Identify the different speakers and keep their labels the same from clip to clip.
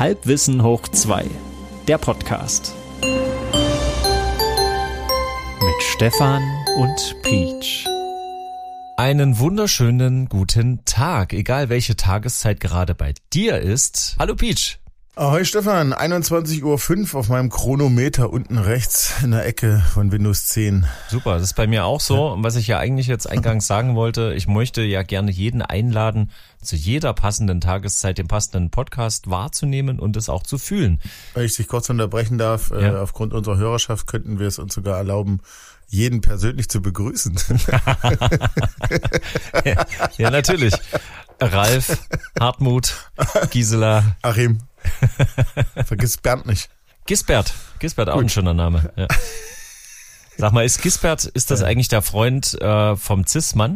Speaker 1: Halbwissen hoch 2, der Podcast. Mit Stefan und Peach. Einen wunderschönen guten Tag, egal welche Tageszeit gerade bei dir ist. Hallo Peach.
Speaker 2: Ahoi Stefan, 21:05 Uhr auf meinem Chronometer unten rechts in der Ecke von Windows 10.
Speaker 1: Super, das ist bei mir auch so. Und was ich ja eigentlich jetzt eingangs sagen wollte, ich möchte ja gerne jeden einladen, zu jeder passenden Tageszeit den passenden Podcast wahrzunehmen und es auch zu fühlen.
Speaker 2: Wenn ich dich kurz unterbrechen darf, aufgrund unserer Hörerschaft könnten wir es uns sogar erlauben, jeden persönlich zu begrüßen.
Speaker 1: Ja, natürlich. Ralf, Hartmut, Gisela,
Speaker 2: Achim. Vergiss Bernd nicht.
Speaker 1: Gisbert, auch ein schöner Name. Ja. Sag mal, ist das eigentlich der Freund vom Cis-Mann?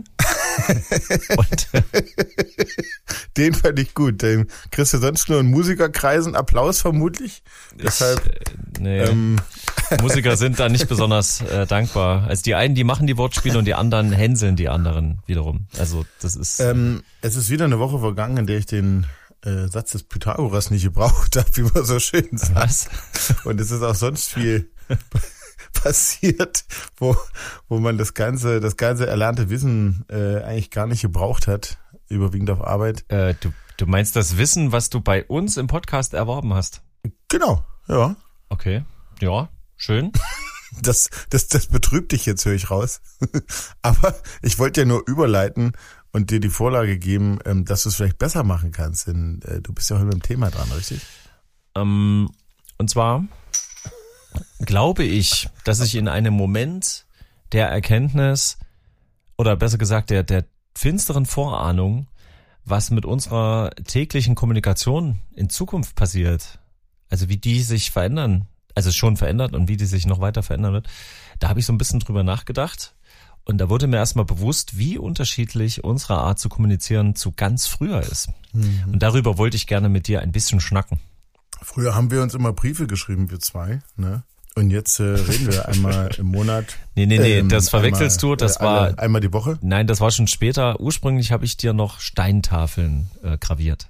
Speaker 2: Den fand ich gut. Den kriegst du sonst nur in Musikerkreisen Applaus vermutlich. Deshalb.
Speaker 1: Musiker sind da nicht besonders dankbar. Also die einen, die machen die Wortspiele und die anderen hänseln die anderen wiederum. Also das ist.
Speaker 2: Es ist wieder eine Woche vergangen, in der ich den Satz des Pythagoras nicht gebraucht habe, wie man so schön sagt.
Speaker 1: Was?
Speaker 2: Und es ist auch sonst viel passiert, wo man das ganze erlernte Wissen eigentlich gar nicht gebraucht hat, überwiegend auf Arbeit.
Speaker 1: Du meinst das Wissen, was du bei uns im Podcast erworben hast?
Speaker 2: Genau, ja.
Speaker 1: Okay, ja, schön.
Speaker 2: Das betrübt dich jetzt, höre ich raus. Aber ich wollte ja nur überleiten und dir die Vorlage geben, dass du es vielleicht besser machen kannst, denn du bist ja heute mit dem Thema dran, richtig?
Speaker 1: Und zwar glaube ich, dass ich in einem Moment der Erkenntnis oder besser gesagt der finsteren Vorahnung, was mit unserer täglichen Kommunikation in Zukunft passiert, also wie die sich verändern, also schon verändert und wie die sich noch weiter verändern wird, da habe ich so ein bisschen drüber nachgedacht. Und da wurde mir erstmal bewusst, wie unterschiedlich unsere Art zu kommunizieren zu ganz früher ist. Mhm. Und darüber wollte ich gerne mit dir ein bisschen schnacken.
Speaker 2: Früher haben wir uns immer Briefe geschrieben, wir zwei, ne? Und jetzt reden wir einmal im Monat.
Speaker 1: Nee, das verwechselst du. Das war
Speaker 2: einmal die Woche?
Speaker 1: Nein, das war schon später. Ursprünglich habe ich dir noch Steintafeln graviert.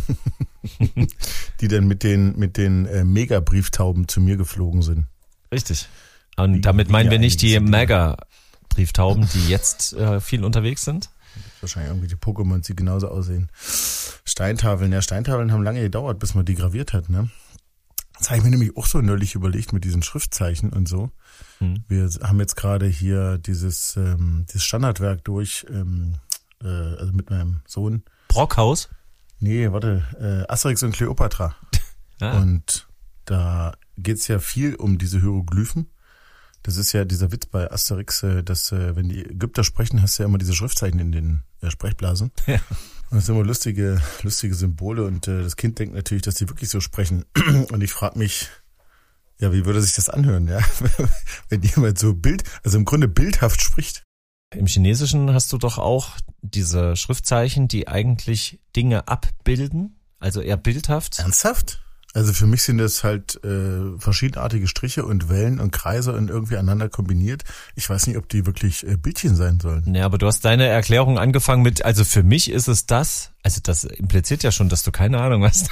Speaker 2: Die dann mit den Mega-Brieftauben zu mir geflogen sind.
Speaker 1: Richtig. Und damit meinen wir nicht die Mega-Brieftauben, die jetzt viel unterwegs sind.
Speaker 2: Wahrscheinlich irgendwelche Pokémons, die genauso aussehen. Steintafeln haben lange gedauert, bis man die graviert hat, ne? Das habe ich mir nämlich auch so neulich überlegt mit diesen Schriftzeichen und so. Wir haben jetzt gerade hier dieses Standardwerk durch, also mit meinem Sohn.
Speaker 1: Brockhaus?
Speaker 2: Nee, warte, Asterix und Kleopatra. Ah. Und da geht's ja viel um diese Hieroglyphen. Das ist ja dieser Witz bei Asterix, dass wenn die Ägypter sprechen, hast du ja immer diese Schriftzeichen in den Sprechblasen. Ja. Und das sind immer lustige Symbole und das Kind denkt natürlich, dass die wirklich so sprechen. Und ich frage mich, ja, wie würde sich das anhören, ja, wenn jemand so im Grunde bildhaft spricht.
Speaker 1: Im Chinesischen hast du doch auch diese Schriftzeichen, die eigentlich Dinge abbilden, also eher bildhaft.
Speaker 2: Ernsthaft? Also für mich sind das halt verschiedenartige Striche und Wellen und Kreise und irgendwie aneinander kombiniert. Ich weiß nicht, ob die wirklich Bildchen sein sollen.
Speaker 1: Ja, aber du hast deine Erklärung angefangen mit, also für mich ist es das, also das impliziert ja schon, dass du keine Ahnung hast.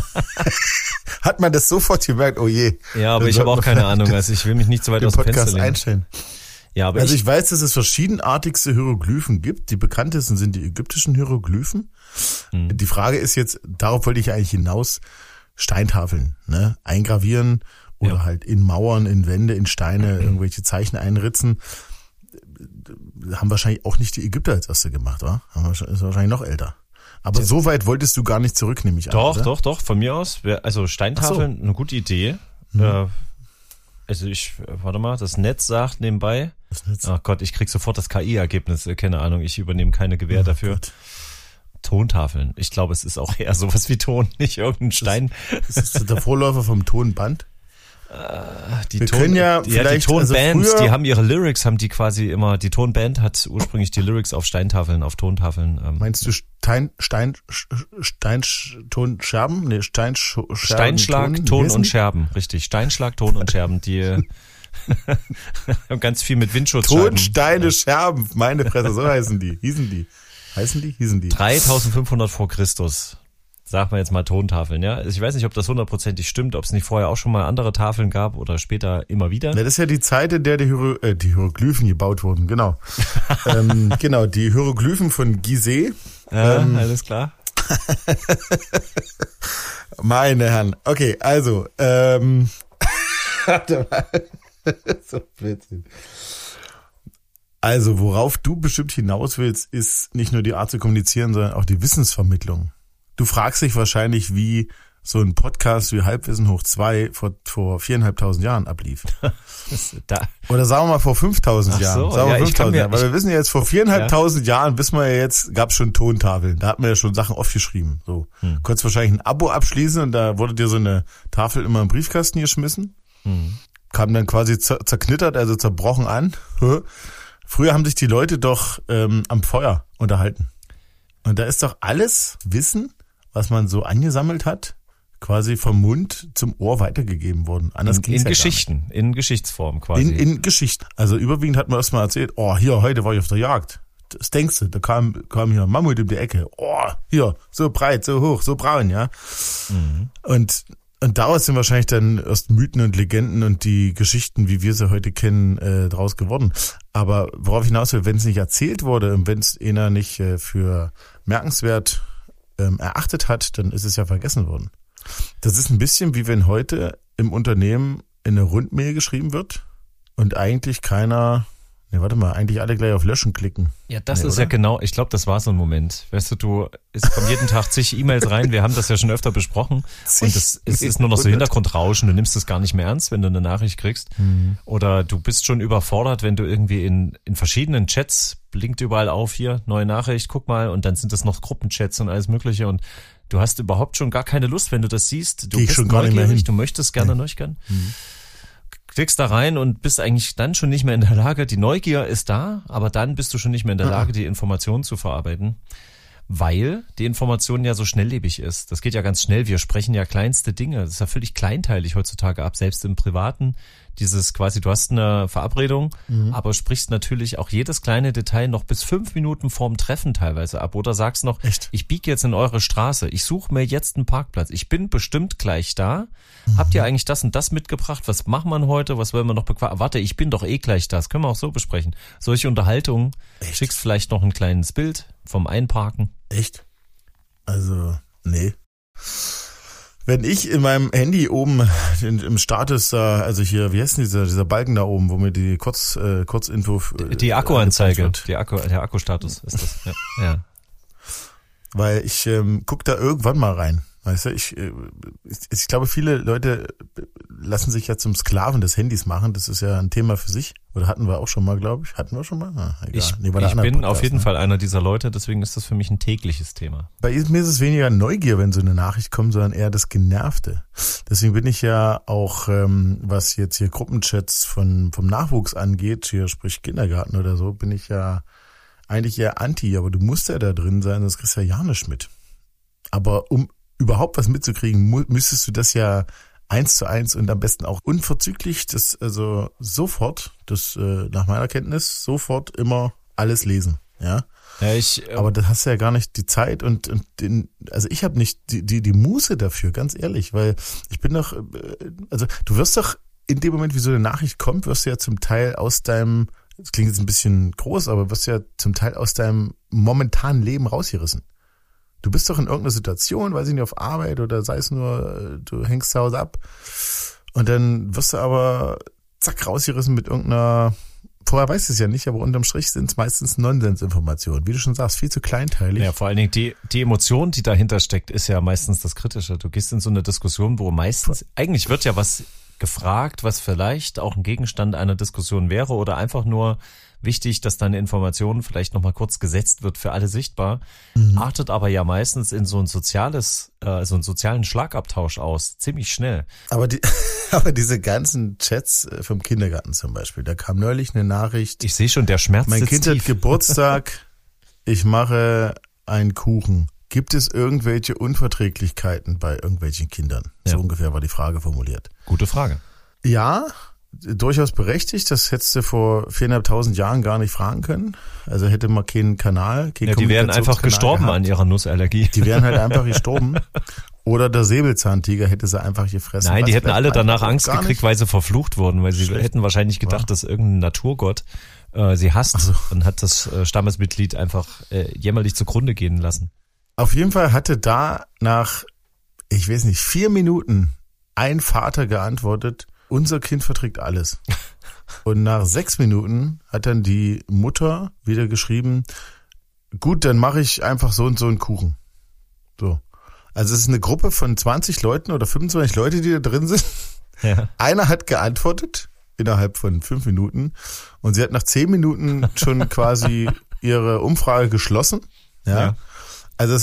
Speaker 2: Hat man das sofort gemerkt? Oh je.
Speaker 1: Ja, aber ich habe auch keine Ahnung, also ich will mich nicht so weit aus dem Fenster lehnen.
Speaker 2: Einstellen.
Speaker 1: Ja, aber
Speaker 2: also ich weiß, dass es verschiedenartigste Hieroglyphen gibt. Die bekanntesten sind die ägyptischen Hieroglyphen. Die Frage ist jetzt, darauf wollte ich eigentlich hinaus, Steintafeln, ne, eingravieren oder halt in Mauern, in Wände, in Steine irgendwelche Zeichen einritzen. Haben wahrscheinlich auch nicht die Ägypter als erste gemacht, oder? Ist wahrscheinlich noch älter. Aber so weit wolltest du gar nicht zurück, nehme ich an.
Speaker 1: Doch, von mir aus. Also Steintafeln, eine gute Idee. Also warte mal, das Netz sagt nebenbei. Das Netz. Ach Gott, ich krieg sofort das KI-Ergebnis, keine Ahnung, ich übernehme keine Gewähr dafür. Gott. Tontafeln. Ich glaube, es ist auch eher sowas wie Ton, nicht irgendein Stein.
Speaker 2: Ist das der Vorläufer vom Tonband?
Speaker 1: Die Tonband, die haben ihre Lyrics, die Tonband hat ursprünglich die Lyrics auf Steintafeln, auf Tontaffeln.
Speaker 2: Meinst du Tonscherben? Nee,
Speaker 1: Steinschlag, Ton und Scherben, richtig. Steinschlag, Ton und Scherben, die ganz viel mit Windschutzscheiben.
Speaker 2: Tonsteine, Scherben, meine Fresse, so hießen die. 3500 vor Christus
Speaker 1: sagen wir jetzt mal Tontafeln, ja. Ich weiß nicht, ob das 100% stimmt, ob es nicht vorher auch schon mal andere Tafeln gab oder später immer wieder.
Speaker 2: Ja, das ist ja die Zeit, in der die Hieroglyphen gebaut wurden, genau. Genau, die Hieroglyphen von Gizeh.
Speaker 1: Alles klar.
Speaker 2: Meine Herren. Okay, also, warte mal. So Blödsinn. Also, worauf du bestimmt hinaus willst, ist nicht nur die Art zu kommunizieren, sondern auch die Wissensvermittlung. Du fragst dich wahrscheinlich, wie so ein Podcast wie Halbwissen hoch 2 vor 4.500 Jahren ablief. Oder sagen wir mal vor 5.000 Jahren.
Speaker 1: So,
Speaker 2: sagen wir
Speaker 1: ja,
Speaker 2: 5.000 Jahren. Weil wir wissen ja jetzt, vor 4.500 Jahren, gab es schon Tontafeln. Da hat man ja schon Sachen aufgeschrieben. So. Konntest wahrscheinlich ein Abo abschließen und da wurde dir so eine Tafel immer im Briefkasten geschmissen. Kam dann quasi zerknittert, also zerbrochen an. Früher haben sich die Leute doch am Feuer unterhalten. Und da ist doch alles Wissen, was man so angesammelt hat, quasi vom Mund zum Ohr weitergegeben worden. Anders ging's ja
Speaker 1: Geschichten,
Speaker 2: gar nicht.
Speaker 1: in Geschichtsform quasi.
Speaker 2: In Geschichten. Also überwiegend hat man erst mal erzählt, hier, heute war ich auf der Jagd. Das denkst du, da kam hier ein Mammut um die Ecke. Hier, so breit, so hoch, so braun, ja. Und daraus sind wahrscheinlich dann erst Mythen und Legenden und die Geschichten, wie wir sie heute kennen, draus geworden. Aber worauf ich hinaus will, wenn es nicht erzählt wurde und wenn es einer nicht für merkenswert erachtet hat, dann ist es ja vergessen worden. Das ist ein bisschen wie wenn heute im Unternehmen in eine Rundmail geschrieben wird und eigentlich eigentlich alle gleich auf Löschen klicken.
Speaker 1: Ja, das ist ja genau, ich glaube, das war so ein Moment. Weißt du, es kommen jeden Tag zig E-Mails rein, wir haben das ja schon öfter besprochen und es ist nur noch so Hintergrundrauschen, du nimmst es gar nicht mehr ernst, wenn du eine Nachricht kriegst. Oder du bist schon überfordert, wenn du irgendwie in verschiedenen Chats blinkt überall auf, hier, neue Nachricht, guck mal, und dann sind das noch Gruppenchats und alles mögliche und du hast überhaupt schon gar keine Lust, wenn du das siehst. Du bist
Speaker 2: schon gar nicht mehr hin.
Speaker 1: Du möchtest gerne durchgehen. Klickst da rein und bist eigentlich dann schon nicht mehr in der Lage, die Neugier ist da, aber dann bist du schon nicht mehr in der Lage, die Informationen zu verarbeiten, weil die Information ja so schnelllebig ist. Das geht ja ganz schnell, wir sprechen ja kleinste Dinge, das ist ja völlig kleinteilig heutzutage ab, selbst im Privaten, dieses quasi, du hast eine Verabredung, aber sprichst natürlich auch jedes kleine Detail noch bis 5 Minuten vorm Treffen teilweise ab oder sagst noch, ich biege jetzt in eure Straße, ich suche mir jetzt einen Parkplatz, ich bin bestimmt gleich da. Habt ihr eigentlich das und das mitgebracht? Was macht man heute? Was wollen wir noch bequatschen? Warte, ich bin doch gleich da. Das können wir auch so besprechen. Solche Unterhaltungen. Schickst vielleicht noch ein kleines Bild vom Einparken.
Speaker 2: Echt? Also, nee. Wenn ich in meinem Handy oben im Status da, also hier, wie heißt denn dieser Balken da oben, wo mir die Kurzinfo...
Speaker 1: Die Akkuanzeige, der Akkustatus ist das. Ja.
Speaker 2: Weil ich guck da irgendwann mal rein. Weißt du, ich glaube, viele Leute lassen sich ja zum Sklaven des Handys machen. Das ist ja ein Thema für sich. Oder hatten wir auch schon mal, glaube ich. Hatten wir schon mal? Egal.
Speaker 1: Ich bin Podcast, auf jeden Fall einer dieser Leute, deswegen ist das für mich ein tägliches Thema.
Speaker 2: Bei mir ist es weniger Neugier, wenn so eine Nachricht kommt, sondern eher das Genervte. Deswegen bin ich ja auch, was jetzt hier Gruppenchats vom Nachwuchs angeht, hier sprich Kindergarten oder so, bin ich ja eigentlich eher anti. Aber du musst ja da drin sein, sonst kriegst du ja nicht mit. Aber um überhaupt was mitzukriegen, müsstest du das ja 1:1 und am besten auch unverzüglich, nach meiner Kenntnis, sofort immer alles lesen, ja. Aber das hast du ja gar nicht die Zeit also ich habe nicht die Muße dafür, ganz ehrlich, weil ich bin doch, also du wirst doch in dem Moment, wie so eine Nachricht kommt, wirst du ja zum Teil aus deinem, das klingt jetzt ein bisschen groß, aber wirst du ja zum Teil aus deinem momentanen Leben rausgerissen. Du bist doch in irgendeiner Situation, weiß ich nicht, auf Arbeit oder sei es nur, du hängst zu Hause ab und dann wirst du aber zack rausgerissen mit irgendeiner, vorher weißt du es ja nicht, aber unterm Strich sind es meistens Nonsensinformationen. Wie du schon sagst, viel zu kleinteilig.
Speaker 1: Ja, vor allen Dingen die Emotion, die dahinter steckt, ist ja meistens das Kritische. Du gehst in so eine Diskussion, wo meistens, eigentlich wird ja was gefragt, was vielleicht auch ein Gegenstand einer Diskussion wäre oder einfach nur wichtig, dass deine Information vielleicht nochmal kurz gesetzt wird, für alle sichtbar, artet aber ja meistens in so ein sozialen Schlagabtausch aus, ziemlich schnell.
Speaker 2: Aber diese ganzen Chats vom Kindergarten zum Beispiel, da kam neulich eine Nachricht.
Speaker 1: Ich sehe schon, der Schmerz
Speaker 2: mein
Speaker 1: sitzt
Speaker 2: Kind
Speaker 1: tief.
Speaker 2: Hat Geburtstag, ich mache einen Kuchen. Gibt es irgendwelche Unverträglichkeiten bei irgendwelchen Kindern? So ungefähr war die Frage formuliert.
Speaker 1: Gute Frage.
Speaker 2: Ja, durchaus berechtigt. Das hättest du vor 4.500 Jahren gar nicht fragen können. Also hätte man keinen Kanal,
Speaker 1: ja, die wären einfach gestorben an ihrer Nussallergie.
Speaker 2: Die wären halt einfach gestorben. Oder der Säbelzahntiger hätte sie einfach gefressen.
Speaker 1: Nein, die hätten alle danach Angst gekriegt, weil sie verflucht wurden, weil sie hätten wahrscheinlich gedacht, dass irgendein Naturgott sie hasst und hat das Stammesmitglied einfach jämmerlich zugrunde gehen lassen.
Speaker 2: Auf jeden Fall hatte da nach, ich weiß nicht, 4 Minuten ein Vater geantwortet, unser Kind verträgt alles. Und nach 6 Minuten hat dann die Mutter wieder geschrieben, gut, dann mache ich einfach so und so einen Kuchen. So. Also es ist eine Gruppe von 20 Leuten oder 25 Leute, die da drin sind. Ja. Einer hat geantwortet innerhalb von 5 Minuten und sie hat nach 10 Minuten schon quasi ihre Umfrage geschlossen. Ja. Also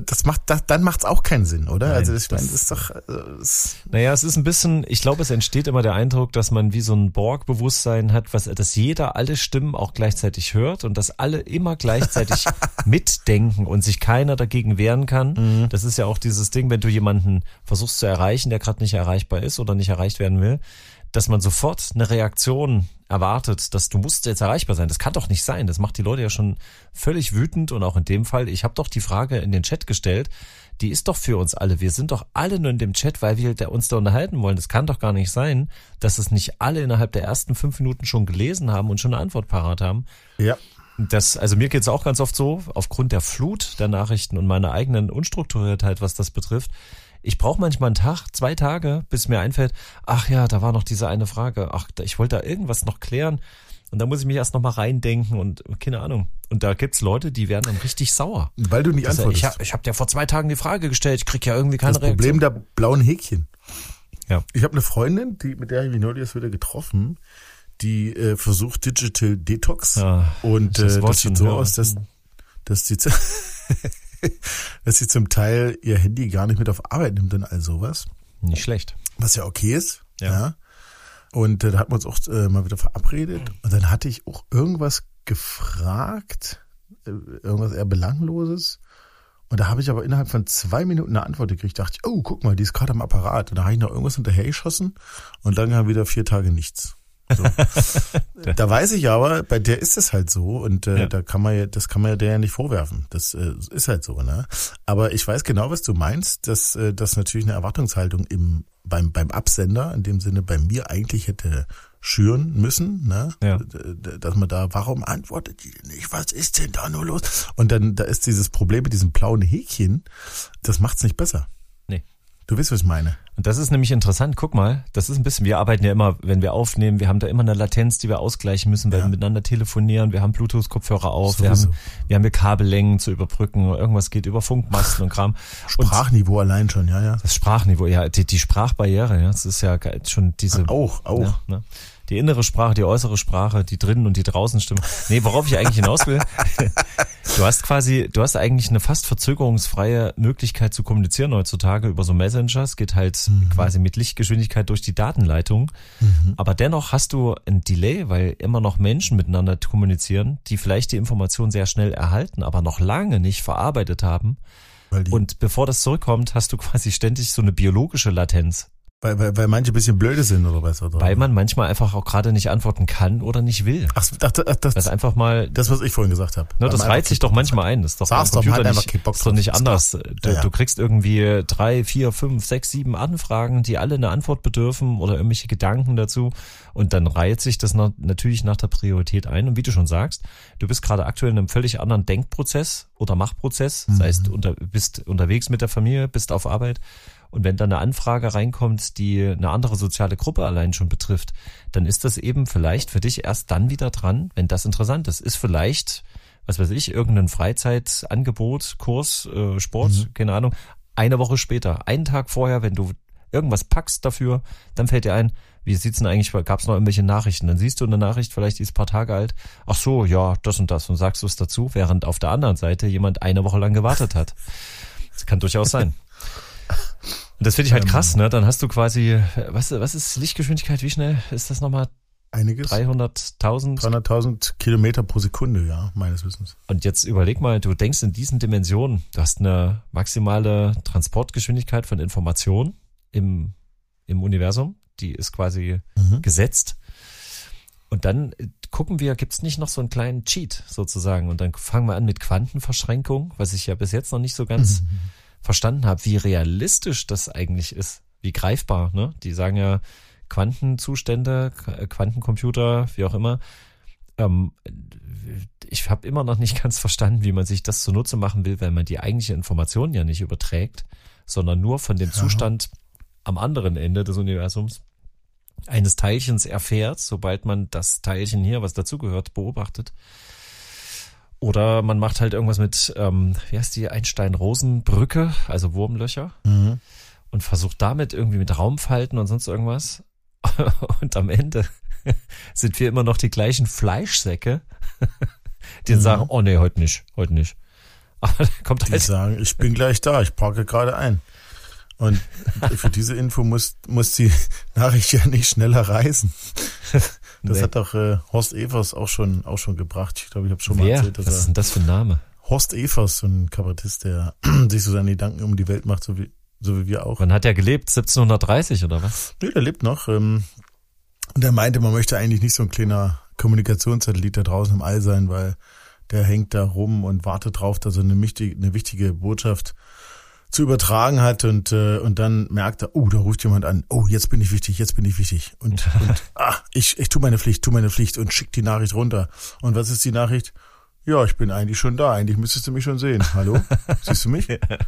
Speaker 2: dann macht's auch keinen Sinn, oder? Nein, also das ist doch.
Speaker 1: Naja, es ist ein bisschen, ich glaube, es entsteht immer der Eindruck, dass man wie so ein Borg-Bewusstsein hat, dass jeder alle Stimmen auch gleichzeitig hört und dass alle immer gleichzeitig mitdenken und sich keiner dagegen wehren kann. Mhm. Das ist ja auch dieses Ding, wenn du jemanden versuchst zu erreichen, der gerade nicht erreichbar ist oder nicht erreicht werden will, dass man sofort eine Reaktion erwartet, dass du musst jetzt erreichbar sein. Das kann doch nicht sein. Das macht die Leute ja schon völlig wütend und auch in dem Fall, ich habe doch die Frage in den Chat gestellt, die ist doch für uns alle. Wir sind doch alle nur in dem Chat, weil wir uns da unterhalten wollen. Das kann doch gar nicht sein, dass es nicht alle innerhalb der ersten 5 Minuten schon gelesen haben und schon eine Antwort parat haben.
Speaker 2: Ja.
Speaker 1: Also mir geht's auch ganz oft so, aufgrund der Flut der Nachrichten und meiner eigenen Unstrukturiertheit, was das betrifft. Ich brauche manchmal einen Tag, 2 Tage, bis mir einfällt, ach ja, da war noch diese eine Frage, ach, ich wollte da irgendwas noch klären und da muss ich mich erst noch mal reindenken und keine Ahnung. Und da gibt's Leute, die werden dann richtig sauer.
Speaker 2: Weil du nicht antwortest.
Speaker 1: Ich hab dir vor 2 Tagen die Frage gestellt, ich krieg ja irgendwie keine
Speaker 2: Reaktion. Das Problem der blauen Häkchen.
Speaker 1: Ja.
Speaker 2: Ich habe eine Freundin, mit der habe ich mich neulich erst wieder getroffen, die versucht Digital Detox und das sieht so aus, dass die dass sie zum Teil ihr Handy gar nicht mit auf Arbeit nimmt und all sowas.
Speaker 1: Nicht schlecht.
Speaker 2: Was ja okay ist. Ja. Und da hatten wir uns auch mal wieder verabredet. Und dann hatte ich auch irgendwas gefragt, irgendwas eher Belangloses. Und da habe ich aber innerhalb von 2 Minuten eine Antwort gekriegt. Dachte ich, oh, guck mal, die ist gerade am Apparat. Und da habe ich noch irgendwas hinterhergeschossen und dann kam wieder 4 Tage nichts. So. Da weiß ich aber, bei der ist es halt so und das kann man ja der ja nicht vorwerfen. Das ist halt so, ne? Aber ich weiß genau, was du meinst, dass das natürlich eine Erwartungshaltung beim Absender, in dem Sinne bei mir eigentlich hätte schüren müssen, ne? Ja. Dass man da, warum antwortet die denn nicht? Was ist denn da nur los? Und dann, da ist dieses Problem mit diesem blauen Häkchen, das macht's nicht besser.
Speaker 1: Nee.
Speaker 2: Du weißt, was ich meine.
Speaker 1: Und das ist nämlich interessant. Guck mal, das ist ein bisschen, wir arbeiten ja immer, wenn wir aufnehmen, wir haben da immer eine Latenz, die wir ausgleichen müssen, weil wir miteinander telefonieren, wir haben Bluetooth-Kopfhörer auf, wir haben hier Kabellängen zu überbrücken, irgendwas geht über Funkmasten und Kram.
Speaker 2: Sprachniveau und allein schon, ja.
Speaker 1: Das Sprachniveau, ja, die Sprachbarriere, ja, das ist ja schon diese.
Speaker 2: Auch.
Speaker 1: Ja, ne? Die innere Sprache, die äußere Sprache, die drinnen und die draußen Stimmen. Nee, worauf ich eigentlich hinaus will, du hast eigentlich eine fast verzögerungsfreie Möglichkeit zu kommunizieren heutzutage über so Messenger. Es geht halt quasi mit Lichtgeschwindigkeit durch die Datenleitung. Aber dennoch hast du ein Delay, weil immer noch Menschen miteinander kommunizieren, die vielleicht die Information sehr schnell erhalten, aber noch lange nicht verarbeitet haben. Und bevor das zurückkommt, hast du quasi ständig so eine biologische Latenz.
Speaker 2: Weil manche ein bisschen blöde sind oder was? Oder?
Speaker 1: Weil man manchmal einfach auch gerade nicht antworten kann oder nicht will.
Speaker 2: Das
Speaker 1: einfach mal.
Speaker 2: Das, was ich vorhin gesagt habe.
Speaker 1: Ne, das reizt sich doch manchmal ein. Das ist doch
Speaker 2: Sag's doch, man hat einfach keinen Bock
Speaker 1: drauf. Ist doch nicht anders. Du kriegst irgendwie 3, 4, 5, 6, 7 Anfragen, die alle eine Antwort bedürfen oder irgendwelche Gedanken dazu. Und dann reiht sich das natürlich nach der Priorität ein. Und wie du schon sagst, du bist gerade aktuell in einem völlig anderen Denkprozess oder Machprozess. Das heißt, bist unterwegs mit der Familie, bist auf Arbeit. Und wenn dann eine Anfrage reinkommt, die eine andere soziale Gruppe allein schon betrifft, dann ist das eben vielleicht für dich erst dann wieder dran, wenn das interessant ist. Ist vielleicht, was weiß ich, irgendein Freizeitangebot, Kurs, Sport, keine Ahnung, eine Woche später, einen Tag vorher, wenn du irgendwas packst dafür, dann fällt dir ein, wie sieht's denn eigentlich, gab's noch irgendwelche Nachrichten? Dann siehst du eine Nachricht, vielleicht die ist ein paar Tage alt, ach so, ja, das und sagst du es dazu, während auf der anderen Seite jemand eine Woche lang gewartet hat. Das kann durchaus sein. Und das finde ich halt krass, ne? Dann hast du quasi, was ist Lichtgeschwindigkeit? Wie schnell ist das nochmal?
Speaker 2: Einiges.
Speaker 1: 300.000?
Speaker 2: 300.000 Kilometer pro Sekunde, ja, meines Wissens.
Speaker 1: Und jetzt überleg mal, du denkst in diesen Dimensionen, du hast eine maximale Transportgeschwindigkeit von Informationen im Universum, die ist quasi gesetzt. Und dann gucken wir, gibt's nicht noch so einen kleinen Cheat sozusagen? Und dann fangen wir an mit Quantenverschränkung, was ich ja bis jetzt noch nicht so ganz verstanden habe, wie realistisch das eigentlich ist, wie greifbar. Ne? Die sagen ja Quantenzustände, Quantencomputer, wie auch immer. Ich habe immer noch nicht ganz verstanden, wie man sich das zunutze machen will, weil man die eigentliche Information ja nicht überträgt, sondern nur von dem Zustand am anderen Ende des Universums eines Teilchens erfährt, sobald man das Teilchen hier, was dazugehört, beobachtet. Oder man macht halt irgendwas mit, wie heißt die, Einstein-Rosen-Brücke, also Wurmlöcher, und versucht damit irgendwie mit Raumfalten und sonst irgendwas. Und am Ende sind wir immer noch die gleichen Fleischsäcke, die sagen, oh nee, heute nicht. Aber da kommt
Speaker 2: die sagen, ich bin gleich da, ich parke gerade ein. Und für diese Info muss die Nachricht ja nicht schneller reisen. Das hat doch Horst Evers auch schon gebracht. Ich glaube, ich habe schon mal erzählt.
Speaker 1: Was ist denn das für ein Name?
Speaker 2: Horst Evers, so ein Kabarettist, der sich so seine Gedanken um die Welt macht, so wie wir auch.
Speaker 1: Wann hat er gelebt? 1730 oder was?
Speaker 2: Nee, der lebt noch. Und er meinte, man möchte eigentlich nicht so ein kleiner Kommunikationssatellit da draußen im All sein, weil der hängt da rum und wartet drauf, dass er eine wichtige Botschaft zu übertragen hat und dann merkt er, da ruft jemand an, jetzt bin ich wichtig. Und ich tue meine Pflicht und schick die Nachricht runter. Und was ist die Nachricht? Ja, ich bin eigentlich schon da, eigentlich müsstest du mich schon sehen. Hallo? Siehst du mich?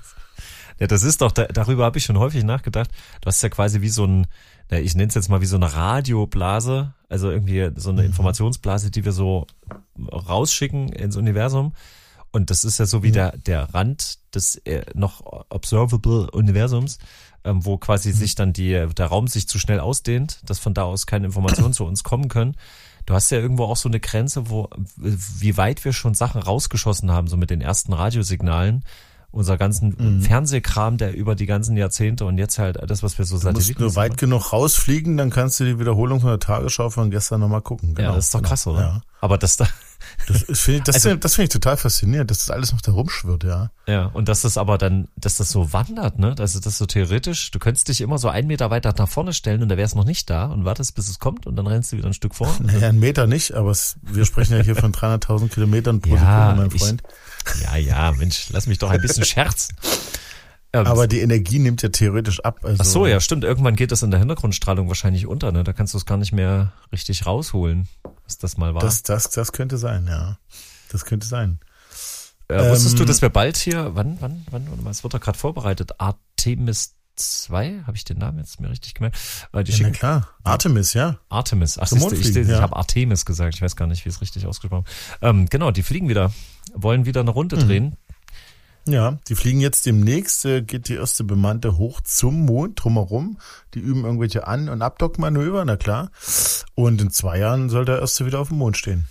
Speaker 1: Ja, das ist doch, darüber habe ich schon häufig nachgedacht. Du hast ja quasi wie so ein, ich nenne es jetzt mal wie so eine Radioblase, also irgendwie so eine Informationsblase, die wir so rausschicken ins Universum. Und das ist ja so wie der Rand des noch observable Universums, wo quasi sich dann der Raum sich zu schnell ausdehnt, dass von da aus keine Informationen zu uns kommen können. Du hast ja irgendwo auch so eine Grenze, wie weit wir schon Sachen rausgeschossen haben, so mit den ersten Radiosignalen. Unser ganzen Fernsehkram, der über die ganzen Jahrzehnte und jetzt halt alles, was wir so Satelliten...
Speaker 2: Du musst nur weit genug rausfliegen, dann kannst du die Wiederholung von der Tagesschau von gestern nochmal gucken.
Speaker 1: Genau, ja, das ist doch krass, oder? Ja. Aber das
Speaker 2: finde ich total faszinierend, dass das alles noch da rumschwirrt, ja.
Speaker 1: Ja, und dass das aber dann, dass das so wandert, ne? Also das so theoretisch, du könntest dich immer so 1 Meter weiter nach vorne stellen und da wär's noch nicht da und wartest, bis es kommt und dann rennst du wieder ein Stück vor.
Speaker 2: Naja, 1 Meter nicht, aber wir sprechen ja hier von 300.000 Kilometern pro Sekunde, mein Freund.
Speaker 1: Ja, Mensch, lass mich doch ein bisschen scherzen.
Speaker 2: Aber die Energie nimmt ja theoretisch ab. Also
Speaker 1: ach so, ja, stimmt. Irgendwann geht das in der Hintergrundstrahlung wahrscheinlich unter, ne? Da kannst du es gar nicht mehr richtig rausholen, was das mal war.
Speaker 2: Das könnte sein, ja. Das könnte sein.
Speaker 1: Wusstest du, dass wir bald hier, wann, es wird doch gerade vorbereitet, Artemis 2, habe ich den Namen jetzt mir richtig gemerkt?
Speaker 2: Na klar, Artemis, ja.
Speaker 1: Artemis, ach siehst du, ich habe Artemis gesagt, ich weiß gar nicht, wie es richtig ausgesprochen ist. Genau, die fliegen wieder, wollen wieder eine Runde drehen.
Speaker 2: Ja, die fliegen jetzt demnächst, geht die erste Bemannte hoch zum Mond drumherum. Die üben irgendwelche An- und Abdockmanöver, na klar. Und in 2 Jahren soll der erste wieder auf dem Mond stehen.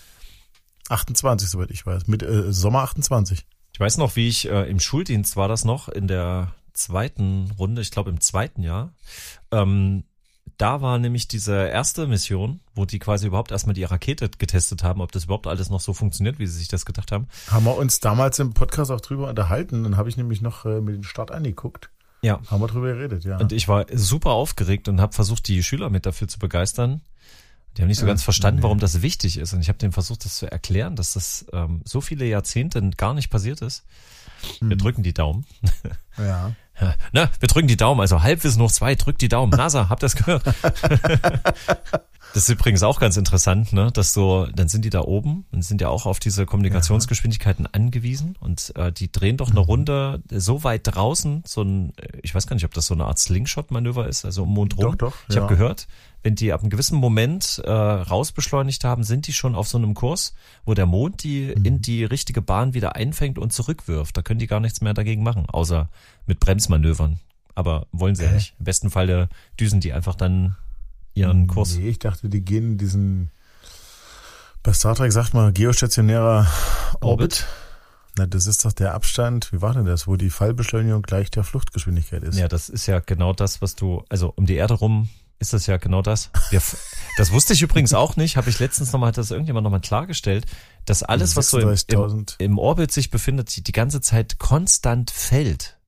Speaker 2: 28, soweit ich weiß, mit Sommer 28.
Speaker 1: Ich weiß noch, wie ich im Schuldienst war das noch, in der 2. Runde, ich glaube im 2. Jahr. Da war nämlich diese erste Mission, wo die quasi überhaupt erstmal die Rakete getestet haben, ob das überhaupt alles noch so funktioniert, wie sie sich das gedacht haben.
Speaker 2: Haben wir uns damals im Podcast auch drüber unterhalten, dann habe ich nämlich noch mit dem Start angeguckt.
Speaker 1: Ja.
Speaker 2: Haben wir drüber geredet, ja.
Speaker 1: Und ich war super aufgeregt und habe versucht, die Schüler mit dafür zu begeistern. Die haben nicht so ganz verstanden, warum das wichtig ist. Und ich habe denen versucht, das zu erklären, dass das so viele Jahrzehnte gar nicht passiert ist. Wir drücken die Daumen.
Speaker 2: Ja.
Speaker 1: Na, wir drücken die Daumen. Also Halbwissen hoch 2, drückt die Daumen. NASA, habt ihr das gehört? Das ist übrigens auch ganz interessant, ne? Dass dann sind die da oben und sind ja auch auf diese Kommunikationsgeschwindigkeiten angewiesen und die drehen doch eine Runde so weit draußen, ich weiß gar nicht, ob das so eine Art Slingshot-Manöver ist, also um den Mond rum.
Speaker 2: Doch,
Speaker 1: ich habe gehört, wenn die ab einem gewissen Moment rausbeschleunigt haben, sind die schon auf so einem Kurs, wo der Mond die in die richtige Bahn wieder einfängt und zurückwirft. Da können die gar nichts mehr dagegen machen, außer mit Bremsmanövern. Aber wollen sie ja nicht. Im besten Fall düsen die einfach dann ihren Kurs.
Speaker 2: Nee, ich dachte, die gehen in diesen, bei Star Trek sagt man, geostationärer Orbit. Na, das ist doch der Abstand, wie war denn das, wo die Fallbeschleunigung gleich der Fluchtgeschwindigkeit ist?
Speaker 1: Ja, das ist ja genau das, also um die Erde rum ist das ja genau das. Das wusste ich übrigens auch nicht, habe ich letztens nochmal, hat das irgendjemand nochmal klargestellt, dass alles, was so im Orbit sich befindet, die ganze Zeit konstant fällt.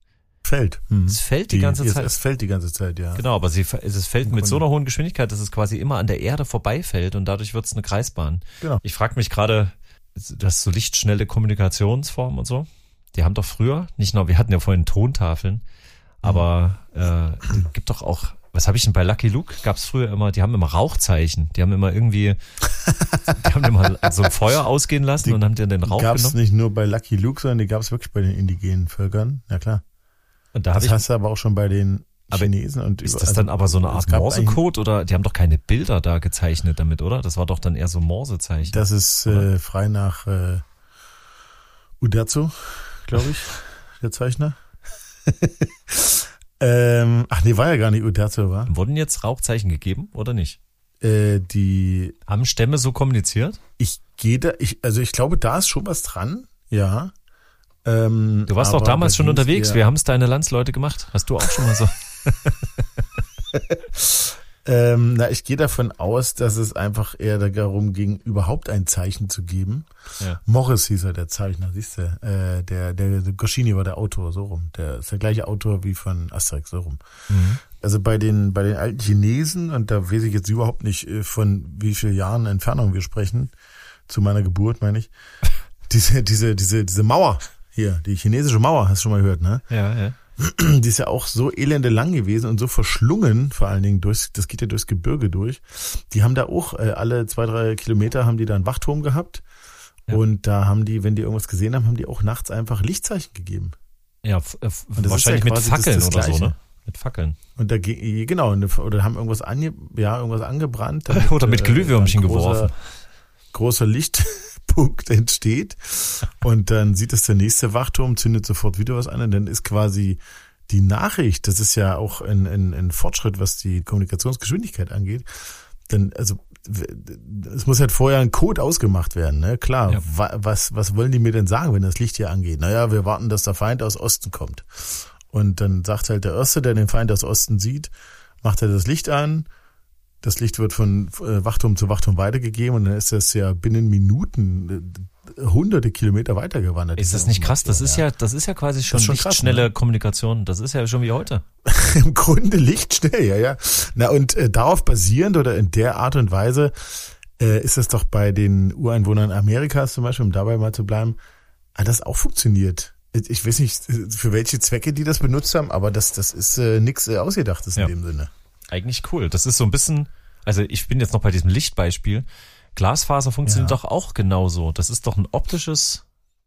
Speaker 2: Fällt.
Speaker 1: Es fällt die ganze Zeit.
Speaker 2: Es fällt die ganze Zeit, ja.
Speaker 1: Genau, aber es fällt mit so einer hohen Geschwindigkeit, dass es quasi immer an der Erde vorbeifällt und dadurch wird es eine Kreisbahn.
Speaker 2: Genau.
Speaker 1: Ich frage mich gerade, das so lichtschnelle Kommunikationsformen und so, die haben doch früher, nicht nur, wir hatten ja vorhin Tontafeln, aber gibt doch auch, was habe ich denn bei Lucky Luke? Gab es früher immer, die haben immer Rauchzeichen, die haben immer so ein Feuer ausgehen lassen und haben dir den Rauch genommen.
Speaker 2: Die gab es nicht nur bei Lucky Luke, sondern die gab es wirklich bei den indigenen Völkern, ja klar.
Speaker 1: Und da
Speaker 2: das hast du aber auch schon bei den Chinesen. Und
Speaker 1: ist das dann aber so eine Art Morsecode oder die haben doch keine Bilder da gezeichnet damit, oder? Das war doch dann eher so Morsezeichen.
Speaker 2: Das ist frei nach Uderzo, glaube ich, der Zeichner. War ja gar nicht Uderzo, war.
Speaker 1: Wurden jetzt Rauchzeichen gegeben oder nicht?
Speaker 2: Die
Speaker 1: haben Stämme so kommuniziert?
Speaker 2: Ich glaube, da ist schon was dran, ja.
Speaker 1: Du warst doch damals schon unterwegs. Wir haben es deine Landsleute gemacht. Hast du auch schon mal so?
Speaker 2: Ich gehe davon aus, dass es einfach eher darum ging, überhaupt ein Zeichen zu geben.
Speaker 1: Ja.
Speaker 2: Morris hieß er, der Zeichner, siehst du? Der Goscinny war der Autor, so rum. Der ist der gleiche Autor wie von Asterix, so rum.
Speaker 1: Mhm.
Speaker 2: Also bei den alten Chinesen, und da weiß ich jetzt überhaupt nicht, von wie viel Jahren Entfernung wir sprechen, zu meiner Geburt, meine ich, diese Mauer hier, die chinesische Mauer, hast du schon mal gehört, ne?
Speaker 1: Ja.
Speaker 2: Die ist ja auch so elende lang gewesen und so verschlungen, vor allen Dingen das geht ja durchs Gebirge durch. Die haben da auch alle 2-3 Kilometer haben die da einen Wachturm gehabt. Ja. Und da haben die, wenn die irgendwas gesehen haben, haben die auch nachts einfach Lichtzeichen gegeben.
Speaker 1: Ja, wahrscheinlich mit Fackeln das oder so, ne? Mit Fackeln.
Speaker 2: Und da genau, oder haben irgendwas angebrannt.
Speaker 1: Oder mit Glühwürmchen geworfen.
Speaker 2: Großer Lichtpunkt entsteht und dann sieht es der nächste Wachturm, zündet sofort wieder was an und dann ist quasi die Nachricht, das ist ja auch ein Fortschritt, was die Kommunikationsgeschwindigkeit angeht, es muss halt vorher ein Code ausgemacht werden, ne? Klar, ja. Was wollen die mir denn sagen, wenn das Licht hier angeht? Naja, wir warten, dass der Feind aus Osten kommt. Und dann sagt halt der Erste, der den Feind aus Osten sieht, macht er das Licht an. Das Licht wird von Wachturm zu Wachturm weitergegeben und dann ist das ja binnen Minuten hunderte Kilometer weitergewandert.
Speaker 1: Ist das nicht krass? Das ist ja quasi schon lichtschnelle Kommunikation. Das ist ja schon wie heute.
Speaker 2: Im Grunde lichtschnell, ja. Na und darauf basierend oder in der Art und Weise ist das doch bei den Ureinwohnern Amerikas zum Beispiel, um dabei mal zu bleiben, hat das auch funktioniert. Ich weiß nicht, für welche Zwecke die das benutzt haben, aber das ist nichts Ausgedachtes in dem Sinne.
Speaker 1: Eigentlich cool. Das ist so ein bisschen, also ich bin jetzt noch bei diesem Lichtbeispiel. Glasfaser funktioniert doch auch genauso. Das ist doch ein optisches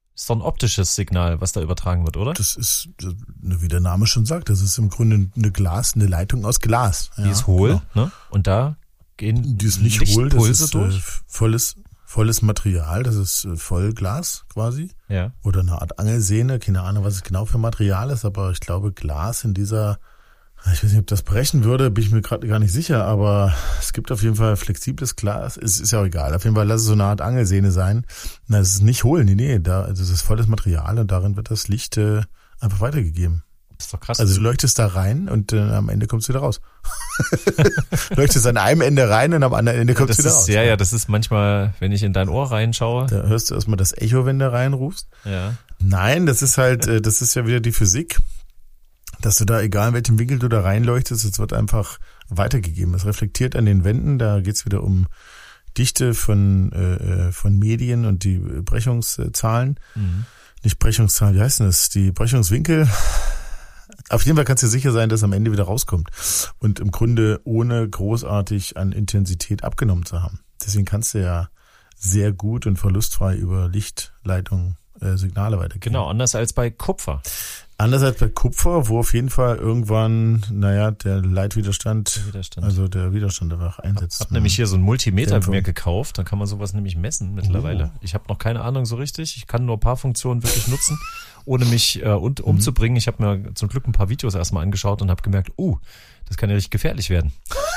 Speaker 1: Signal, was da übertragen wird, oder?
Speaker 2: Das ist, wie der Name schon sagt, das ist im Grunde eine Leitung aus Glas.
Speaker 1: Die ist hohl, ne? Und da gehen
Speaker 2: die ist nicht hohl, das ist
Speaker 1: durch.
Speaker 2: Volles Material, das ist Vollglas quasi.
Speaker 1: Ja.
Speaker 2: Oder eine Art Angelsehne, keine Ahnung, was es genau für Material ist, aber ich glaube Glas in dieser, ich weiß nicht, ob das brechen würde, bin ich mir gerade gar nicht sicher, aber es gibt auf jeden Fall flexibles Glas, ist ja auch egal. Auf jeden Fall lass es so eine Art Angelsehne sein. Na, es ist nicht hohl, nee, also es ist volles Material und darin wird das Licht einfach weitergegeben.
Speaker 1: Das ist doch krass.
Speaker 2: Also du leuchtest da rein und am Ende kommst du wieder raus. Leuchtest an einem Ende rein und am anderen Ende kommst du wieder raus.
Speaker 1: Ja, das ist manchmal, wenn ich in dein Ohr reinschaue.
Speaker 2: Da hörst du erstmal das Echo, wenn du reinrufst.
Speaker 1: Ja.
Speaker 2: Nein, das ist ja wieder die Physik, dass du da, egal in welchem Winkel du da reinleuchtest, es wird einfach weitergegeben. Es reflektiert an den Wänden, da geht's wieder um Dichte von Medien und die Brechungszahlen. Mhm. Nicht Brechungszahlen, wie heißt denn das? Die Brechungswinkel. Auf jeden Fall kannst du sicher sein, dass am Ende wieder rauskommt. Und im Grunde ohne großartig an Intensität abgenommen zu haben. Deswegen kannst du ja sehr gut und verlustfrei über Lichtleitungen Signale weitergeben.
Speaker 1: Genau, anders als bei Kupfer.
Speaker 2: Anders als bei Kupfer, wo auf jeden Fall irgendwann, der Leitwiderstand, also der Widerstand einfach einsetzt.
Speaker 1: Ich habe nämlich hier so ein Multimeter mir gekauft, da kann man sowas nämlich messen mittlerweile. Ich habe noch keine Ahnung so richtig, ich kann nur ein paar Funktionen wirklich nutzen, ohne mich umzubringen. Ich habe mir zum Glück ein paar Videos erstmal angeschaut und habe gemerkt, das kann ja richtig gefährlich werden.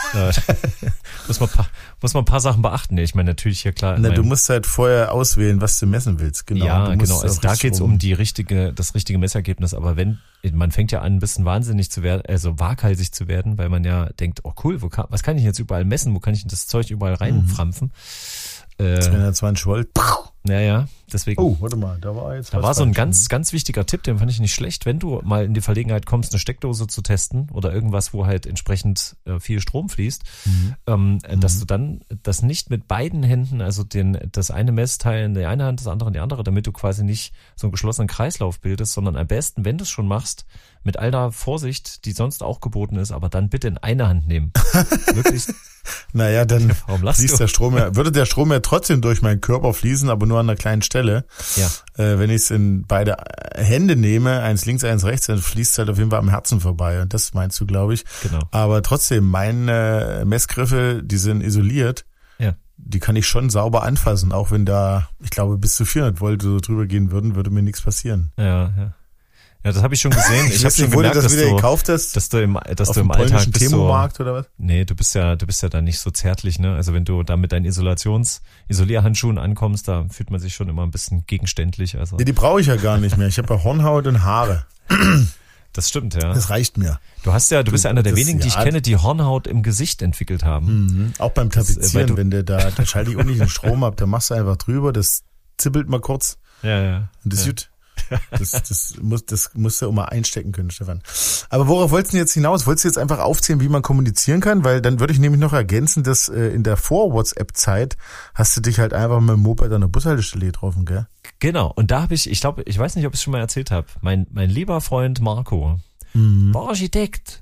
Speaker 1: Muss man ein paar Sachen beachten. Ich meine, natürlich hier klar.
Speaker 2: Du musst halt vorher auswählen, was du messen willst. Genau.
Speaker 1: Ja, genau. Also da geht's um das richtige Messergebnis. Aber man fängt ja an, ein bisschen wahnsinnig zu werden, also waghalsig zu werden, weil man ja denkt, oh cool, was kann ich jetzt überall messen? Wo kann ich das Zeug überall reinframpfen?
Speaker 2: 220 Volt.
Speaker 1: Ja, deswegen.
Speaker 2: Oh, warte mal, da war jetzt
Speaker 1: Da war so ein ganz, ganz wichtiger Tipp, den fand ich nicht schlecht, wenn du mal in die Verlegenheit kommst, eine Steckdose zu testen oder irgendwas, wo halt entsprechend viel Strom fließt, dass du dann das nicht mit beiden Händen, also das eine Messteil in die eine Hand, das andere in die andere, damit du quasi nicht so einen geschlossenen Kreislauf bildest, sondern am besten, wenn du es schon machst, mit all der Vorsicht, die sonst auch geboten ist, aber dann bitte in eine Hand nehmen. Wirklich.
Speaker 2: Naja, dann
Speaker 1: fließt
Speaker 2: der Strom würde der Strom ja trotzdem durch meinen Körper fließen, aber nur an einer kleinen Stelle.
Speaker 1: Ja.
Speaker 2: Wenn ich es in beide Hände nehme, eins links, eins rechts, dann fließt es halt auf jeden Fall am Herzen vorbei. Und das meinst du, glaube ich.
Speaker 1: Genau.
Speaker 2: Aber trotzdem, meine Messgriffe, die sind isoliert.
Speaker 1: Ja.
Speaker 2: Die kann ich schon sauber anfassen, auch wenn da, ich glaube, bis zu 400 Volt so drüber gehen würden, würde mir nichts passieren.
Speaker 1: Ja, das habe ich schon gesehen. Ich habe schon
Speaker 2: gemerkt,
Speaker 1: gemerkt,
Speaker 2: dass du gekauft hast,
Speaker 1: dass du im Alltag bist
Speaker 2: Thermomarkt oder was?
Speaker 1: Nee, du bist ja da nicht so zärtlich, ne? Also wenn du da mit deinen Isolierhandschuhen ankommst, da fühlt man sich schon immer ein bisschen gegenständlich. Also
Speaker 2: ja, die brauche ich ja gar nicht mehr. Ich habe ja Hornhaut und Haare.
Speaker 1: Das stimmt, ja.
Speaker 2: Das reicht mir.
Speaker 1: Du bist ja einer der wenigen, die ich kenne, die Hornhaut im Gesicht entwickelt haben.
Speaker 2: Mhm. Auch beim Tapezieren, wenn du da schalte ich auch nicht den Strom ab, da machst du einfach drüber, das zippelt mal kurz.
Speaker 1: Ja.
Speaker 2: Und das gut. Das musst du auch mal einstecken können, Stefan. Aber worauf wolltest du jetzt hinaus? Wolltest du jetzt einfach aufzählen, wie man kommunizieren kann? Weil dann würde ich nämlich noch ergänzen, dass in der Vor-WhatsApp-Zeit hast du dich halt einfach mit dem Moped an der Bushaltestelle getroffen, gell?
Speaker 1: Genau. Und da habe ich weiß nicht, ob ich es schon mal erzählt habe, mein lieber Freund Marco, der Architekt,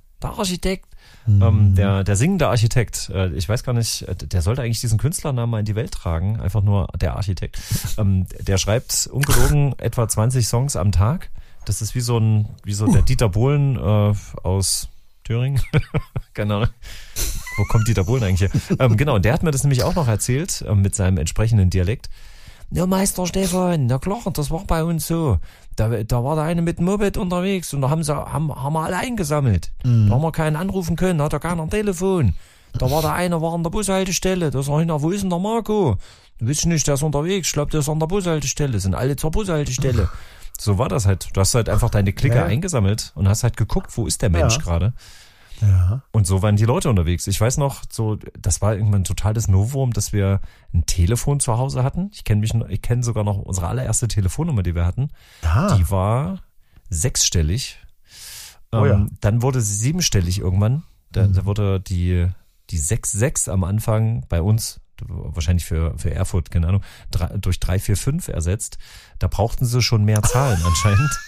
Speaker 1: der singende Architekt, ich weiß gar nicht, der sollte eigentlich diesen Künstlernamen mal in die Welt tragen, einfach nur der Architekt. Der schreibt ungelogen etwa 20 Songs am Tag. Das ist wie so der Dieter Bohlen aus Thüringen. Keine Ahnung. Wo kommt Dieter Bohlen eigentlich her? Genau, und der hat mir das nämlich auch noch erzählt, mit seinem entsprechenden Dialekt. Ja, Meister Stefan, na klar, das war bei uns so. Da war der eine mit dem Moped unterwegs und da haben wir alle eingesammelt. Da haben wir keinen anrufen können, hat er keiner ein Telefon. Da war der eine an der Bushaltestelle, da sag ich, na, wo ist denn der Marco? Du willst nicht, der ist unterwegs, ich glaube, der ist an der Bushaltestelle, sind alle zur Bushaltestelle. So war das halt. Du hast halt einfach deine Clique eingesammelt und hast halt geguckt, wo ist der Mensch gerade.
Speaker 2: Ja.
Speaker 1: Und so waren die Leute unterwegs. Ich weiß noch, das war irgendwann ein totales Novum, dass wir ein Telefon zu Hause hatten. Ich kenne sogar noch unsere allererste Telefonnummer, die wir hatten.
Speaker 2: Ja.
Speaker 1: Die war 6-stellig. Dann wurde sie 7-stellig irgendwann. Da wurde die 6 am Anfang bei uns, wahrscheinlich für Erfurt, keine Ahnung, durch 345 ersetzt. Da brauchten sie schon mehr Zahlen anscheinend.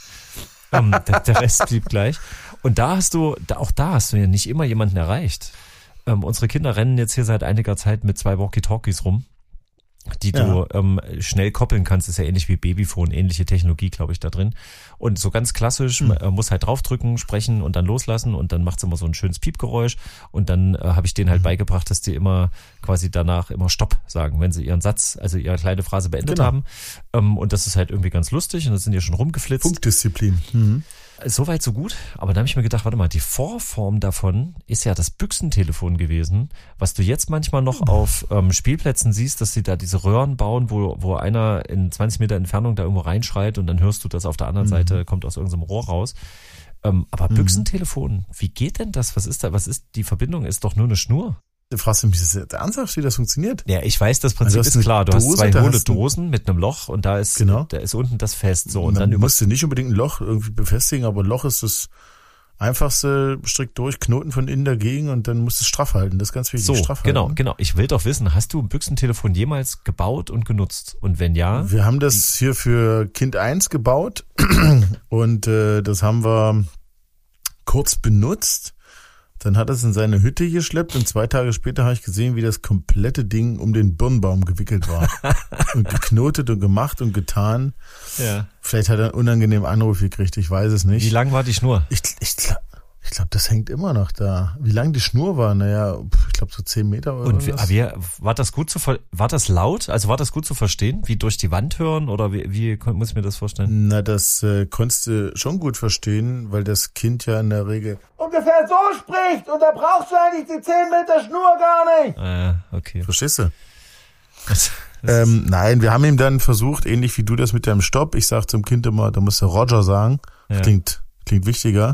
Speaker 1: Der Rest blieb gleich. Und da hast du ja nicht immer jemanden erreicht. Unsere Kinder rennen jetzt hier seit einiger Zeit mit 2 Walkie-Talkies rum, die du schnell koppeln kannst. Ist ja ähnlich wie Babyphone, ähnliche Technologie, glaube ich, da drin. Und so ganz klassisch, muss halt draufdrücken, sprechen und dann loslassen und dann macht's immer so ein schönes Piepgeräusch. Und dann habe ich denen halt beigebracht, dass die immer quasi danach immer Stopp sagen, wenn sie ihren Satz, also ihre kleine Phrase beendet haben. Und das ist halt irgendwie ganz lustig und dann sind die schon rumgeflitzt.
Speaker 2: Funkdisziplin. Mhm.
Speaker 1: Soweit so gut, aber da habe ich mir gedacht, warte mal, die Vorform davon ist ja das Büchsentelefon gewesen, was du jetzt manchmal noch auf Spielplätzen siehst, dass sie da diese Röhren bauen, wo einer in 20 Meter Entfernung da irgendwo reinschreit und dann hörst du das auf der anderen Seite, kommt aus irgendeinem Rohr raus. Aber Büchsentelefon, wie geht denn das? Die Verbindung ist doch nur eine Schnur.
Speaker 2: Du fragst mich, ist das ernsthaft, wie das funktioniert?
Speaker 1: Ja, ich weiß, das Prinzip ist klar. Du hast 2 hohle Dosen mit einem Loch und da ist unten das fest. So, und dann
Speaker 2: musst du nicht unbedingt ein Loch irgendwie befestigen, aber ein Loch ist das einfachste, strikt durch, Knoten von innen dagegen und dann musst du es straff halten. Das ist ganz wichtig.
Speaker 1: So,
Speaker 2: straff
Speaker 1: genau.
Speaker 2: halten.
Speaker 1: Ich will doch wissen, hast du ein Büchsentelefon jemals gebaut und genutzt? Und wenn ja?
Speaker 2: Wir haben das hier für Kind 1 gebaut und das haben wir kurz benutzt. Dann hat er es in seine Hütte geschleppt und 2 Tage später habe ich gesehen, wie das komplette Ding um den Birnbaum gewickelt war. Und geknotet und gemacht und getan. Ja. Vielleicht hat er einen unangenehmen Anruf gekriegt, ich weiß es nicht.
Speaker 1: Wie lang war die Schnur?
Speaker 2: Ich glaube, das hängt immer noch da. Wie lang die Schnur war? Naja, ich glaube so 10 Meter oder
Speaker 1: so. Und war das laut? Also war das gut zu verstehen? Wie durch die Wand hören oder wie muss ich mir das vorstellen?
Speaker 2: Na, das konntest du schon gut verstehen, weil das Kind ja in der Regel
Speaker 3: ungefähr so spricht und da brauchst du eigentlich die 10 Meter Schnur gar nicht.
Speaker 1: Ah, okay.
Speaker 2: Verstehst du? Nein, wir haben ihm dann versucht, ähnlich wie du das mit deinem Stopp, ich sag zum Kind immer, da musst du Roger sagen. Ja. Klingt wichtiger.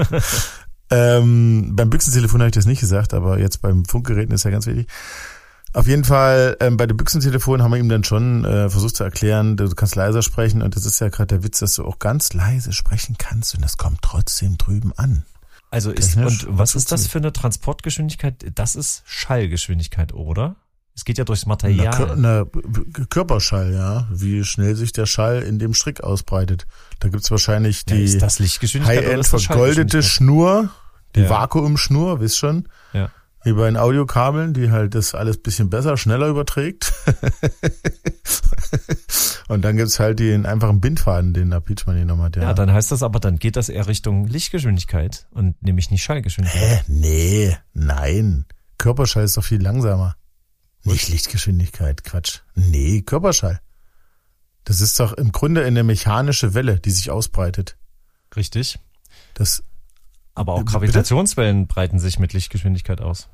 Speaker 2: Ja. Beim Büchsentelefon habe ich das nicht gesagt, aber jetzt beim Funkgeräten ist ja ganz wichtig. Auf jeden Fall, bei dem Büchsentelefon haben wir ihm dann schon versucht zu erklären, du kannst leiser sprechen und das ist ja gerade der Witz, dass du auch ganz leise sprechen kannst und das kommt trotzdem drüben an.
Speaker 1: Also und was ist das für eine Transportgeschwindigkeit? Das ist Schallgeschwindigkeit, oder? Es geht ja durchs Material.
Speaker 2: Körperschall, ja. Wie schnell sich der Schall in dem Strick ausbreitet. Da gibt's wahrscheinlich die
Speaker 1: ist das Lichtgeschwindigkeit
Speaker 2: High-End vergoldete Schnur, die Vakuumschnur, wisst schon?
Speaker 1: Ja.
Speaker 2: Wie bei den Audiokabeln, die halt das alles bisschen besser, schneller überträgt. Und dann gibt's halt den einfachen Bindfaden, den der Pietschmann hier noch hat.
Speaker 1: Ja, dann heißt das aber, dann geht das eher Richtung Lichtgeschwindigkeit und nämlich nicht Schallgeschwindigkeit.
Speaker 2: Nee, nein. Körperschall ist doch viel langsamer. Nicht Lichtgeschwindigkeit, Quatsch. Nee, Körperschall. Das ist doch im Grunde eine mechanische Welle, die sich ausbreitet.
Speaker 1: Richtig.
Speaker 2: Das.
Speaker 1: Aber auch Gravitationswellen breiten sich mit Lichtgeschwindigkeit aus.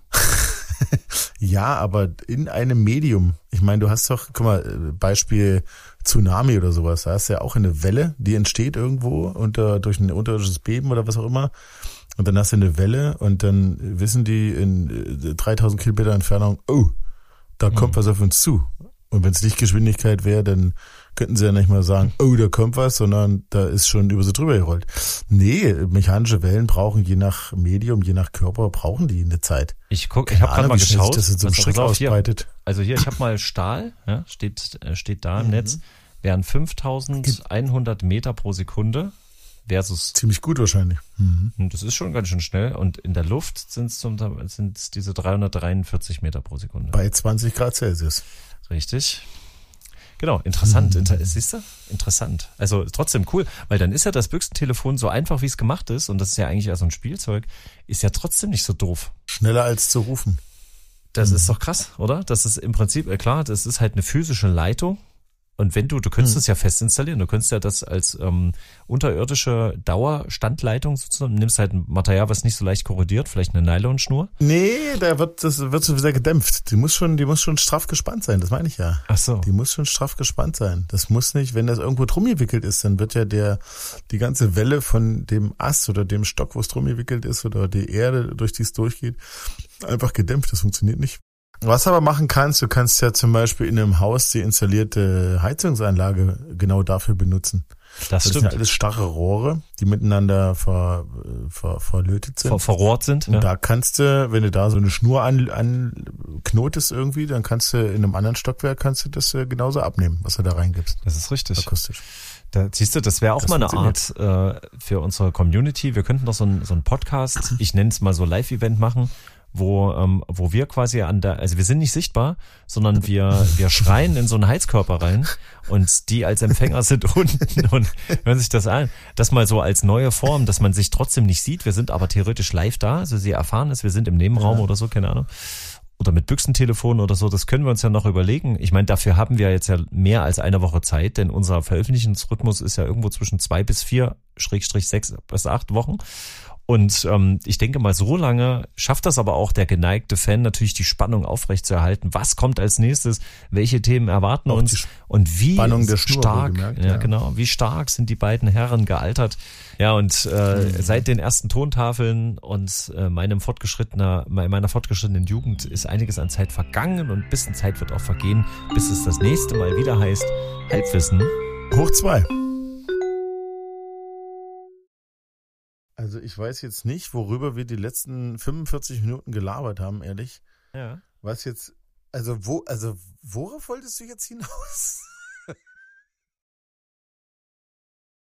Speaker 2: Ja, aber in einem Medium. Ich meine, du hast doch, guck mal, Beispiel Tsunami oder sowas. Da hast du ja auch eine Welle, die entsteht irgendwo durch ein unterirdisches Beben oder was auch immer. Und dann hast du eine Welle und dann wissen die in 3000 Kilometer Entfernung, oh, da kommt was auf uns zu. Und wenn es Lichtgeschwindigkeit wäre, dann könnten sie ja nicht mal sagen, oh, da kommt was, sondern da ist schon über sie drüber gerollt. Nee, mechanische Wellen brauchen je nach Medium, je nach Körper, brauchen die eine Zeit.
Speaker 1: Ich habe gerade mal geschaut,
Speaker 2: das in so einem Strick ausbreitet.
Speaker 1: Hier, ich habe mal Stahl, ja, steht da im Netz, wären 5100 Meter pro Sekunde versus.
Speaker 2: Ziemlich gut wahrscheinlich.
Speaker 1: Das ist schon ganz schön schnell. Und in der Luft sind es diese 343 Meter pro Sekunde.
Speaker 2: Bei 20 Grad Celsius.
Speaker 1: Richtig. Genau, interessant. Siehst du? Interessant. Also trotzdem cool, weil dann ist ja das Büchsentelefon so einfach, wie es gemacht ist, und das ist ja eigentlich eher so ein Spielzeug, ist ja trotzdem nicht so doof.
Speaker 2: Schneller als zu rufen.
Speaker 1: Das ist doch krass, oder? Das ist im Prinzip, klar, das ist halt eine physische Leitung. Und wenn du könntest es ja fest installieren, du könntest ja das als unterirdische Dauerstandleitung sozusagen, nimmst halt ein Material, was nicht so leicht korrodiert, vielleicht eine Nylonschnur.
Speaker 2: Nee, das wird so sehr gedämpft. Die muss schon straff gespannt sein, das meine ich ja.
Speaker 1: Ach so.
Speaker 2: Die muss schon straff gespannt sein. Das muss nicht, wenn das irgendwo drum gewickelt ist, dann wird ja die ganze Welle von dem Ast oder dem Stock, wo es drum gewickelt ist, oder die Erde, durch die es durchgeht, einfach gedämpft. Das funktioniert nicht. Was aber machen kannst, du kannst ja zum Beispiel in einem Haus die installierte Heizungsanlage genau dafür benutzen.
Speaker 1: Das stimmt.
Speaker 2: sind ja alles starre Rohre, die miteinander verlötet sind.
Speaker 1: Verrohrt sind.
Speaker 2: Und da kannst du, wenn du da so eine Schnur anknotest irgendwie, dann kannst du in einem anderen Stockwerk das genauso abnehmen, was du da reingibst.
Speaker 1: Das ist richtig.
Speaker 2: Akustisch.
Speaker 1: Da siehst du, das wäre auch mal eine Art für unsere Community. Wir könnten doch so einen Podcast, ich nenne es mal so Live-Event machen, wo wir quasi also wir sind nicht sichtbar, sondern wir schreien in so einen Heizkörper rein und die als Empfänger sind unten und hören sich das an. Das mal so als neue Form, dass man sich trotzdem nicht sieht. Wir sind aber theoretisch live da, also sie erfahren es, wir sind im Nebenraum oder so, keine Ahnung. Oder mit Büchsentelefon oder so, das können wir uns ja noch überlegen. Ich meine, dafür haben wir jetzt ja mehr als eine Woche Zeit, denn unser Veröffentlichungsrhythmus ist ja irgendwo zwischen 2 bis 4, / 6 bis 8 Wochen. Und ich denke mal, so lange schafft das aber auch der geneigte Fan natürlich, die Spannung aufrechtzuerhalten. Was kommt als nächstes? Welche Themen erwarten auch uns? Und wie stark, genau, wie stark sind die beiden Herren gealtert? Ja, und seit den ersten Tontafeln und meiner fortgeschrittenen Jugend ist einiges an Zeit vergangen und ein bisschen Zeit wird auch vergehen, bis es das nächste Mal wieder heißt Halbwissen
Speaker 2: hoch 2. Also ich weiß jetzt nicht, worüber wir die letzten 45 Minuten gelabert haben, ehrlich.
Speaker 1: Ja.
Speaker 2: Was jetzt, worauf wolltest du jetzt hinaus?